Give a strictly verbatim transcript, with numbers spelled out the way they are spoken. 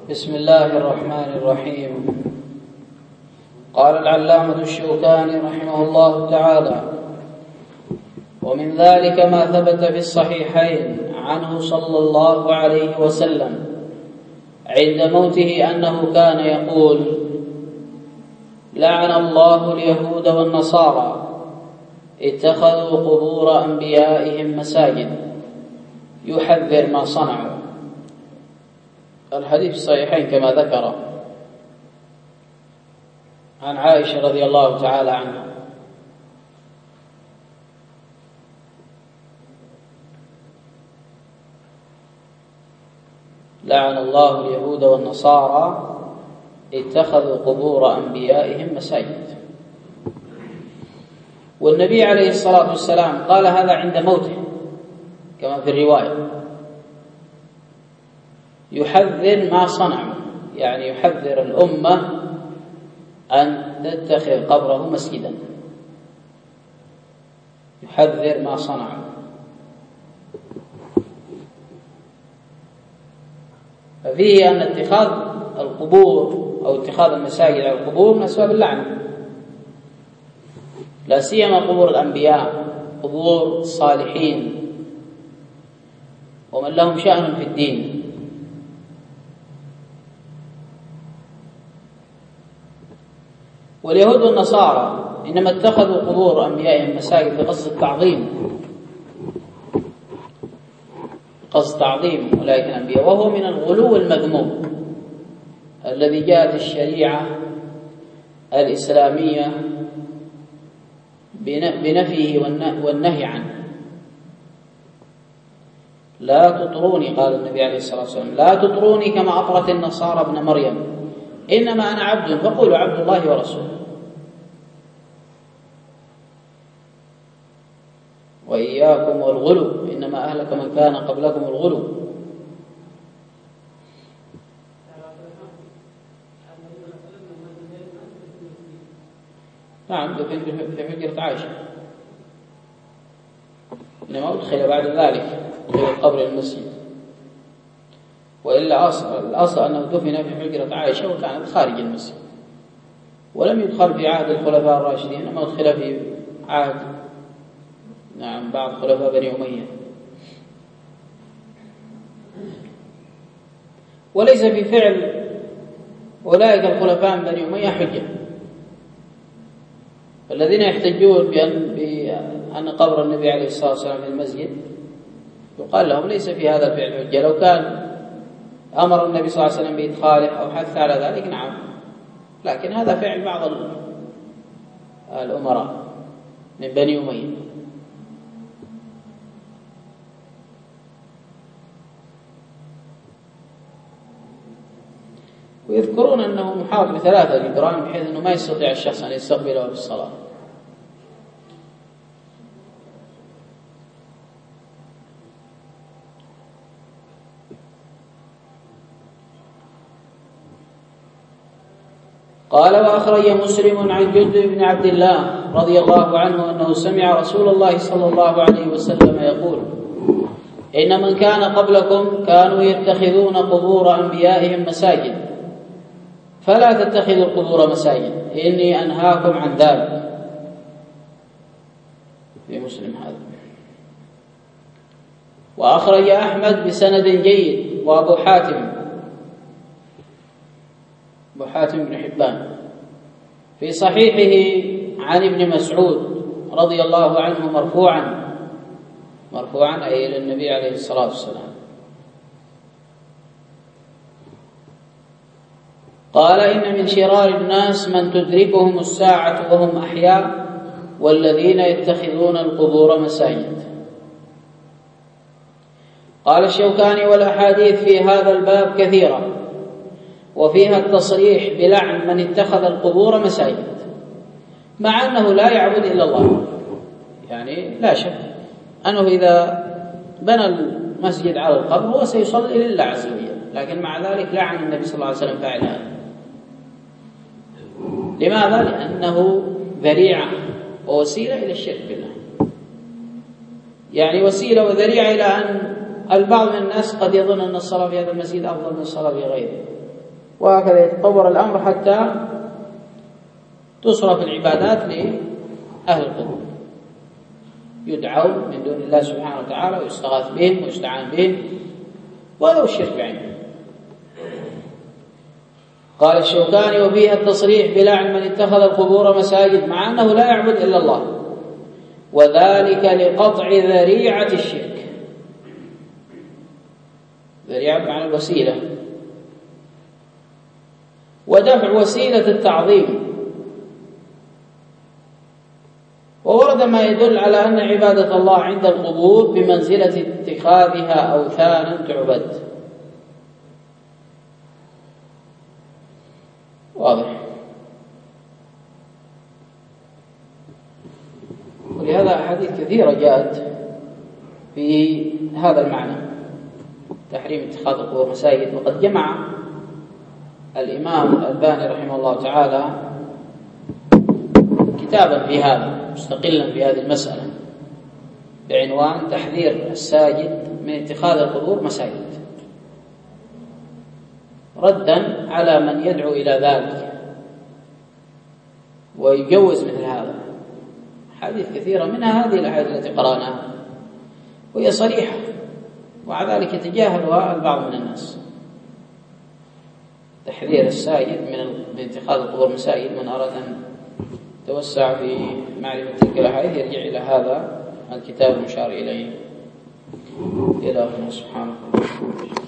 بسم الله الرحمن الرحيم. قال العلامة الشوكاني رحمه الله تعالى: ومن ذلك ما ثبت في الصحيحين عنه صلى الله عليه وسلم عند موته أنه كان يقول: لعن الله اليهود والنصارى اتخذوا قبور أنبيائهم مساجد، يحذر ما صنعوا. الحديث الصحيحين كما ذكر عن عائشة رضي الله تعالى عنها لعن الله اليهود والنصارى اتخذوا قبور أنبيائهم مساجد. والنبي عليه الصلاة والسلام قال هذا عند موته كما في الرواية، يحذر ما صنعوا، يعني يحذر الأمة أن تتخذ قبره مسجدا، يحذر ما صنعوا. ففيه أن اتخاذ القبور أو اتخاذ المساجد على القبور من أسباب اللعنة، لا سيما قبور الأنبياء، قبور الصالحين ومن لهم شأن في الدين. واليهود والنصارى إنما اتخذوا قبور أنبيائهم مساجد بقصد التعظيم، قصد تعظيم أولئك الأنبياء، وهو من الغلو المذموم الذي جاءت الشريعة الإسلامية بنفيه والنهي عنه. لا تطروني، قال النبي عليه الصلاة والسلام: لا تطروني كما أطرت النصارى ابن مريم، إنما أنا عبد فقولوا عبد الله ورسوله. وإياكم والغلو، إنما أهلك من كان قبلكم الغلو. نعم، دفن في حجرة عائشة، إنما أدخل بعد ذلك إلى القبر المسجد، وإلا الأصل أنه دفن في حجرة عائشة وكانت خارج المسجد، ولم يدخل في عهد الخلفاء الراشدين، إنما أدخل في عهد نعم بعض خلفاء بني أمية. وليس في فعل أولئك الخلفاء من بني أمية حجة. الذين يحتجون بأن, بأن قبر النبي عليه الصلاة والسلام في المسجد يقال لهم ليس في هذا الفعل حجة. لو كان أمر النبي صلى الله عليه وسلم بإدخاله أو حث على ذلك نعم، لكن هذا فعل بعض الأمراء من بني أمية. ويذكرون أنه محاط بثلاثة جدران بحيث أنه ما يستطيع الشخص أن يستقبله في الصلاة. قال: وأخرج مسلم عن جندب بن عبد الله رضي الله عنه أنه سمع رسول الله صلى الله عليه وسلم يقول: إن من كان قبلكم كانوا يتخذون قبور أنبيائهم مساجد، فلا تتخذوا القبور مساجد، إني أنهاكم عن ذلك. في مسلم هذا. وأخرج أحمد بسند جيد وأبو حاتم أبو حاتم بن حبان في صحيحه عن ابن مسعود رضي الله عنه مرفوعا مرفوعا أي إلى النبي عليه الصلاة والسلام قال: إن من شرار الناس من تدركهم الساعة وهم أحياء، والذين يتخذون القبور مساجد. قال الشوكاني: والأحاديث في هذا الباب كثيرة، وفيها التصريح بلعن من اتخذ القبور مساجد، مع أنه لا يعبد إلا الله. يعني لا شك أنه إذا بنى المسجد على القبر هو سيصلي لله عز وجل، لكن مع ذلك لعن النبي صلى الله عليه وسلم فاعل هذا. لماذا؟ لأنه ذريعة ووسيلة إلى الشرك بالله، يعني وسيلة وذريعة إلى أن البعض من الناس قد يظن أن الصلاة في هذا المسجد أفضل من الصلاة في غيره، وهكذا يتطور الأمر حتى تصرف العبادات لأهل القبور، يدعون من دون الله سبحانه وتعالى ويستغاث بهم ويستعان بهم، وهذا هو الشرك بعينه. قال الشوكاني: وفيها التصريح بلعن من اتخذ القبور مساجد مع أنه لا يعبد إلا الله، وذلك لقطع ذريعة الشرك. ذريعة معنى الوسيلة، ودفع وسيلة التعظيم. وورد ما يدل على أن عبادة الله عند القبور بمنزلة اتخاذها أوثانا تعبد. واضح. ولهذا أحاديث كثيرة جاءت في هذا المعنى، تحريم اتخاذ القبور مساجد. وقد جمع الإمام الألباني رحمه الله تعالى كتابا في هذا مستقلا في هذه المسألة بعنوان تحذير الساجد من اتخاذ القبور مساجد، ردا على من يدعو إلى ذلك ويجوز مثل هذا. حديث كثيرة منها هذه الأحاديث التي قرأناها، وهي صريحة، وعلى ذلك يتجاهلها البعض من الناس. تحذير الساجد من اتخاذ القبور مساجد، من أراد أن يتوسع في معرفة تلك الأحاديث يرجع إلى هذا الكتاب المشار إليه. إلى سبحانه وتعالى.